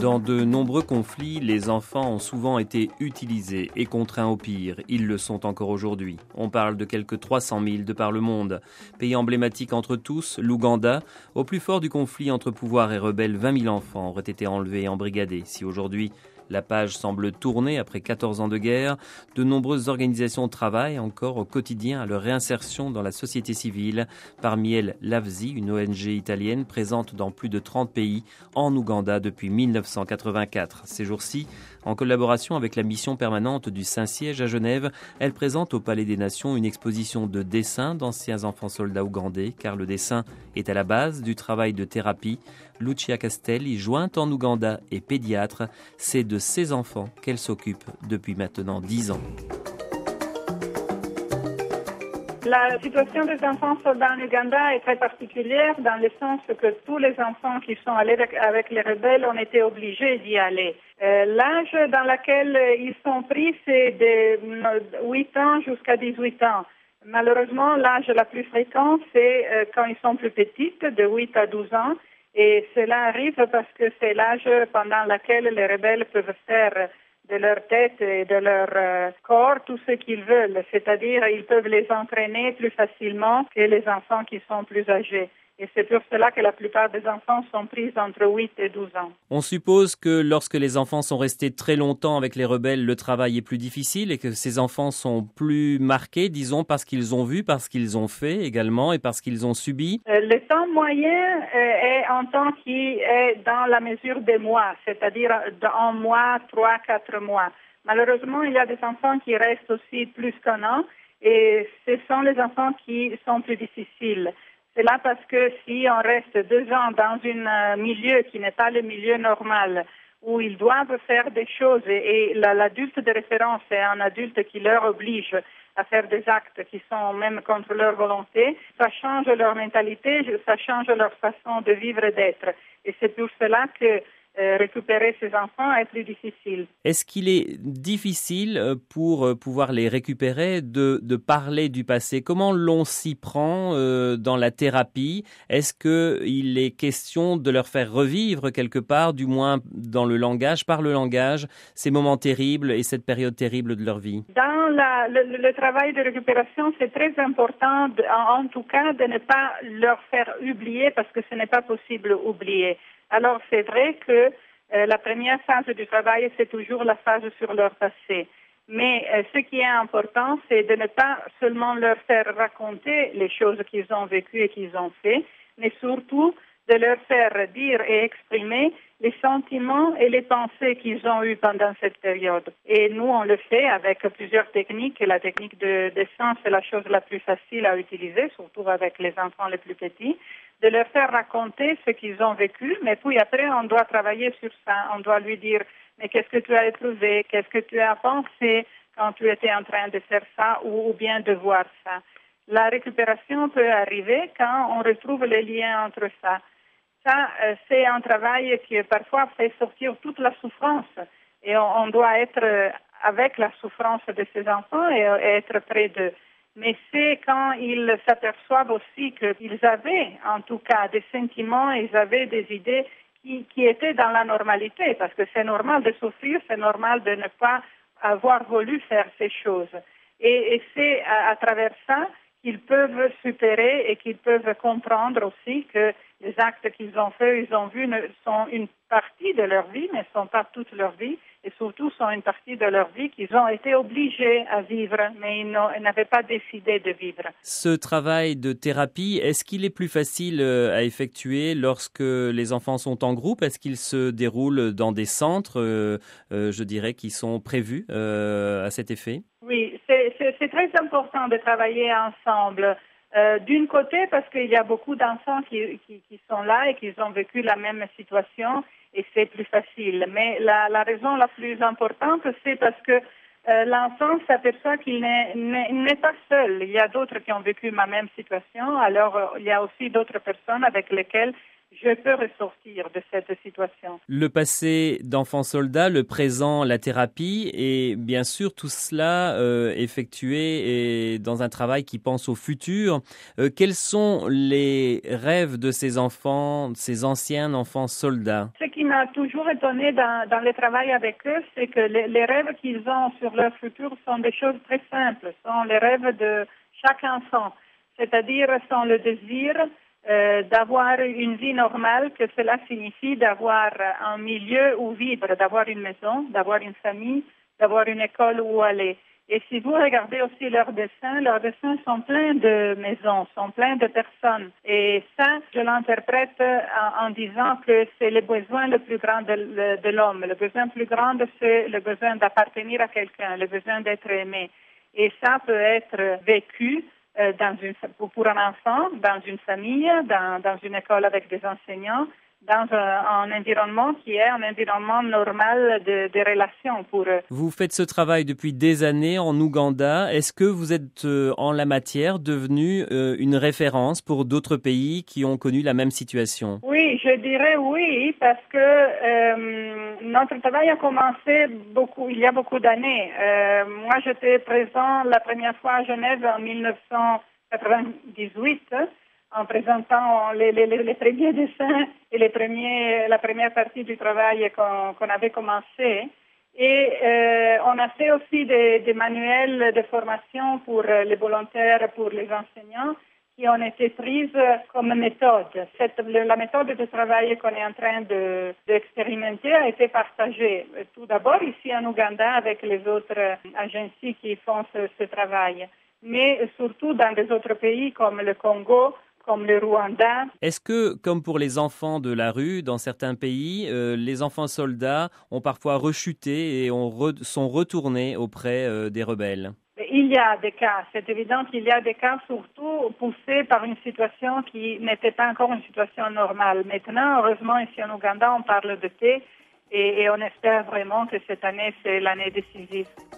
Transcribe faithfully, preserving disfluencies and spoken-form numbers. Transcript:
Dans de nombreux conflits, les enfants ont souvent été utilisés et contraints au pire. Ils le sont encore aujourd'hui. On parle de quelques trois cent mille de par le monde. Pays emblématique entre tous, l'Ouganda. Au plus fort du conflit entre pouvoir et rebelles, vingt mille enfants auraient été enlevés et embrigadés. Si aujourd'hui, la page semble tourner après quatorze ans de guerre, de nombreuses organisations travaillent encore au quotidien à leur réinsertion dans la société civile. Parmi elles, l'AFSI, une O N G italienne présente dans plus de trente pays en Ouganda depuis mille neuf cent quatre-vingt-quatre. Ces jours-ci, en collaboration avec la mission permanente du Saint-Siège à Genève, elle présente au Palais des Nations une exposition de dessins d'anciens enfants soldats ougandais, car le dessin est à la base du travail de thérapie. Lucia Castelli, jointe en Ouganda et pédiatre, c'est de ses enfants qu'elle s'occupe depuis maintenant dix ans. La situation des enfants soldats en Ouganda est très particulière dans le sens que tous les enfants qui sont allés avec les rebelles ont été obligés d'y aller. Euh, l'âge dans lequel ils sont pris, c'est de huit ans jusqu'à dix-huit ans. Malheureusement, l'âge le plus fréquent, c'est euh, quand ils sont plus petits, de huit à douze ans. Et cela arrive parce que c'est l'âge pendant lequel les rebelles peuvent faire de leur tête et de leur euh, corps tout ce qu'ils veulent. C'est-à-dire, ils peuvent les entraîner plus facilement que les enfants qui sont plus âgés. Et c'est pour cela que la plupart des enfants sont pris entre huit et douze ans. On suppose que lorsque les enfants sont restés très longtemps avec les rebelles, le travail est plus difficile et que ces enfants sont plus marqués, disons, parce qu'ils ont vu, parce qu'ils ont fait également et parce qu'ils ont subi. Euh, le temps moyen euh, est un temps qui est dans la mesure des mois, c'est-à-dire un mois, trois, quatre mois. Malheureusement, il y a des enfants qui restent aussi plus qu'un an et ce sont les enfants qui sont plus difficiles. C'est là parce que si on reste deux ans dans un milieu qui n'est pas le milieu normal, où ils doivent faire des choses et, et l'adulte de référence est un adulte qui leur oblige à faire des actes qui sont même contre leur volonté, ça change leur mentalité, ça change leur façon de vivre et d'être. Et c'est pour cela que Euh, récupérer ces enfants est plus difficile. Est-ce qu'il est difficile pour pouvoir les récupérer de, de parler du passé? Comment l'on s'y prend euh, dans la thérapie? Est-ce qu'il est question de leur faire revivre quelque part, du moins dans le langage, par le langage, ces moments terribles et cette période terrible de leur vie? Dans la, le, le travail de récupération, c'est très important, de, en, en tout cas, de ne pas leur faire oublier parce que ce n'est pas possible d'oublier. Alors, c'est vrai que euh, la première phase du travail, c'est toujours la phase sur leur passé. Mais euh, ce qui est important, c'est de ne pas seulement leur faire raconter les choses qu'ils ont vécues et qu'ils ont fait, mais surtout de leur faire dire et exprimer les sentiments et les pensées qu'ils ont eus pendant cette période. Et nous, on le fait avec plusieurs techniques. La technique de dessin, c'est la chose la plus facile à utiliser, surtout avec les enfants les plus petits, de leur faire raconter ce qu'ils ont vécu, mais puis après, on doit travailler sur ça. On doit lui dire, mais qu'est-ce que tu as éprouvé, qu'est-ce que tu as pensé quand tu étais en train de faire ça ou, ou bien de voir ça. La récupération peut arriver quand on retrouve les liens entre ça. Ça, euh, c'est un travail qui parfois fait sortir toute la souffrance et on, on doit être avec la souffrance de ces enfants et, et être près d'eux. Mais c'est quand ils s'aperçoivent aussi qu'ils avaient en tout cas des sentiments, ils avaient des idées qui, qui étaient dans la normalité, parce que c'est normal de souffrir, c'est normal de ne pas avoir voulu faire ces choses. Et, et c'est à, à travers ça qu'ils peuvent supérer et qu'ils peuvent comprendre aussi que les actes qu'ils ont faits, ils ont vus, sont une partie de leur vie, mais ne sont pas toute leur vie, et surtout sont une partie de leur vie qu'ils ont été obligés à vivre, mais ils n'avaient pas décidé de vivre. Ce travail de thérapie, est-ce qu'il est plus facile à effectuer lorsque les enfants sont en groupe? Est-ce qu'il se déroule dans des centres, euh, euh, je dirais, qui sont prévus euh, à cet effet? Oui, c'est, c'est, c'est très important de travailler ensemble. Euh, d'une côté, parce qu'il y a beaucoup d'enfants qui, qui, qui sont là et qui ont vécu la même situation et c'est plus facile. Mais la, la raison la plus importante, c'est parce que euh, l'enfant s'aperçoit qu'il n'est, n'est, n'est pas seul. Il y a d'autres qui ont vécu ma même situation, alors euh, il y a aussi d'autres personnes avec lesquelles je peux ressortir de cette situation. Le passé d'enfant soldat, le présent, la thérapie et bien sûr tout cela euh, effectué et dans un travail qui pense au futur. Euh, quels sont les rêves de ces enfants, ces anciens enfants soldats? Ce qui m'a toujours étonné dans, dans le travail avec eux, c'est que les, les rêves qu'ils ont sur leur futur sont des choses très simples, sont les rêves de chaque enfant, c'est-à-dire sont le désir euh, d'avoir une vie normale, que cela signifie d'avoir un milieu où vivre, d'avoir une maison, d'avoir une famille, d'avoir une école où aller. Et si vous regardez aussi leurs dessins, leurs dessins sont pleins de maisons, sont pleins de personnes. Et ça, je l'interprète en, en disant que c'est le besoin le plus grand de, de, de l'homme. Le besoin le plus grand, c'est le besoin d'appartenir à quelqu'un, le besoin d'être aimé. Et ça peut être vécu euh, dans une, pour un enfant, dans une famille, dans, dans une école avec des enseignants, dans un, un environnement qui est un environnement normal de, de relations pour eux. Vous faites ce travail depuis des années en Ouganda. Est-ce que vous êtes euh, en la matière devenu euh, une référence pour d'autres pays qui ont connu la même situation? Oui, je dirais oui, parce que euh, notre travail a commencé beaucoup, il y a beaucoup d'années. Euh, moi, j'étais présent la première fois à Genève en mille neuf cent quatre-vingt-dix-huit. En présentant les, les, les premiers dessins et les premiers, la première partie du travail qu'on, qu'on avait commencé. Et euh, on a fait aussi des, des manuels de formation pour les volontaires, pour les enseignants, qui ont été prises comme méthode. Cette, la méthode de travail qu'on est en train de, d'expérimenter a été partagée tout d'abord ici en Ouganda avec les autres agences qui font ce, ce travail, mais surtout dans des autres pays comme le Congo, comme le Rwanda. Est-ce que, comme pour les enfants de la rue, dans certains pays, euh, les enfants soldats ont parfois rechuté et ont re- sont retournés auprès euh, des rebelles? Il y a des cas, c'est évident qu'il y a des cas surtout poussés par une situation qui n'était pas encore une situation normale. Maintenant, heureusement, ici en Ouganda, on parle de paix et, et on espère vraiment que cette année, c'est l'année décisive.